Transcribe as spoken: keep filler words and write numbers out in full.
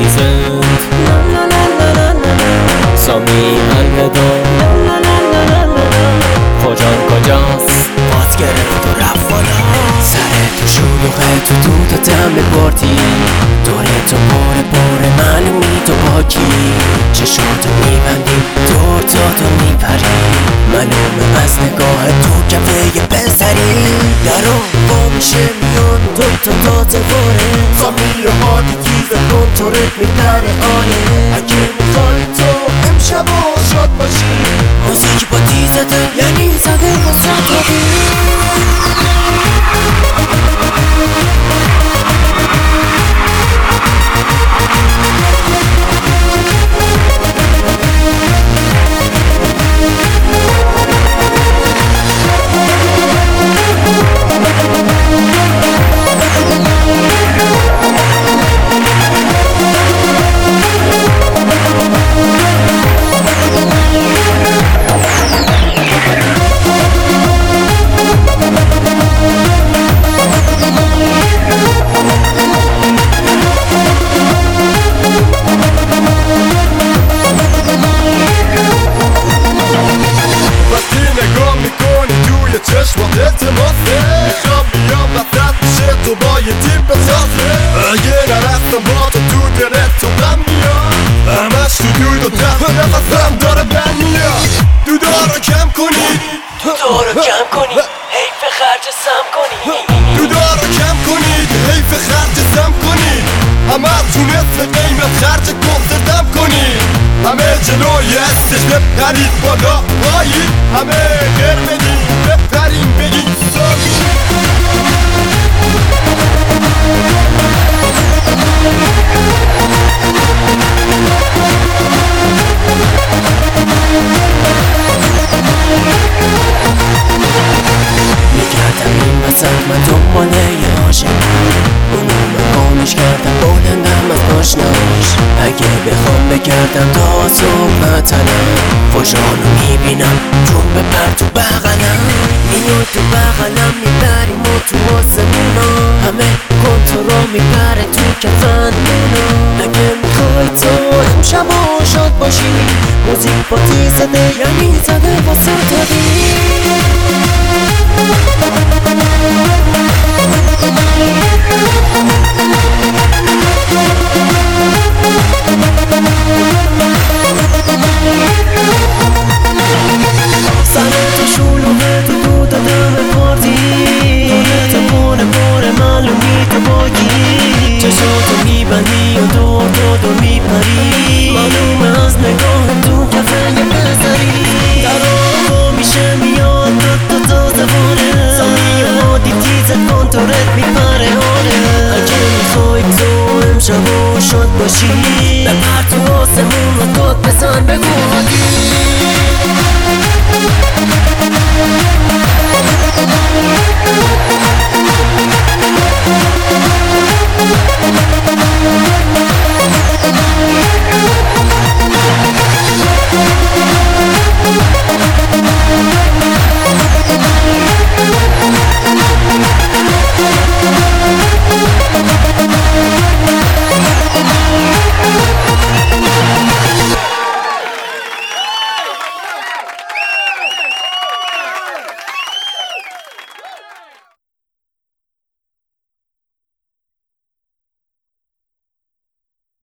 خیزه سامی الودا کجان کجاست باز گرفت و رفت بالا سر تو شلوغه تو دود و دم بردی دوره تو پاره پاره معلومی تو پاکی چشاتو میبندی دور تا تو میپری معلومه از نگاه تو کفه بسری درو با میشه میان دو تا تا تباره سامی و هادی تیزه کنتورت میپره آره اگه میخوای تو امشب و شاد باشی موزیک با دیزده یعنی زده با سطحی چشمات التماسه میخوام بیام وسط میشه تو با یه تیم بسازه اگه نرفتم با تو تو درت تو غم میاد همش تو دود و دست نفسم داره بن میاد دودا رو کم کنی دودا رو کم کنی حیف خرج سم کنی دودا رو کم کنی حیف خرج سم کنی همه تو نصف قیمت خرج کنسرتم کنی همه جلوی استش بپرید بالا پایی همه غیر بدین بپرین بگین سامی میگردم این وسط من دنباله یه عاشق اونو من گمش کردم بودندم از پاشناش اگه بخوام بگردم تا صبح مطلم خوشحالو میبینم جون بپر تو بغلم میاد تو بغلم میبریم و تو آسمونا همه کنترو میبره تو کفنمونا اگه میخوای تو امشب و شاد باشی موزیک با تیزده یعنی زده با ستاری چشاتو میبندی و دور دور دور میپری معلومه از نگاه تو کفه بزری درا میشه میاد دو تا تازه باره سامی و هادی تیزت کنتورت میپره آره اگه میخوای تو امشب و شاد باشی بپر تو آسمون و داد بزن بگو هادی